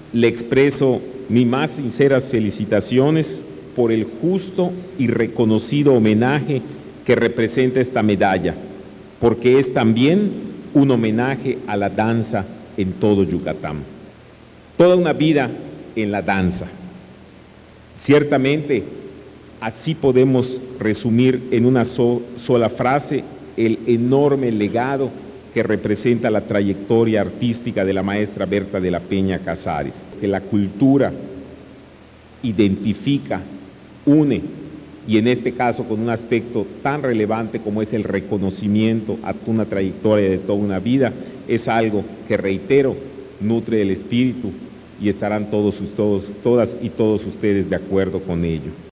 le expreso mis más sinceras felicitaciones por el justo y reconocido homenaje que representa esta medalla, porque es también un homenaje a la danza en todo Yucatán. Toda una vida en la danza. Ciertamente, así podemos resumir en una sola frase el enorme legado que representa la trayectoria artística de la maestra Berta de la Peña Casares, que la cultura identifica, une, y en este caso con un aspecto tan relevante como es el reconocimiento a una trayectoria de toda una vida, es algo que, reitero, nutre el espíritu y estarán todas y todos ustedes de acuerdo con ello.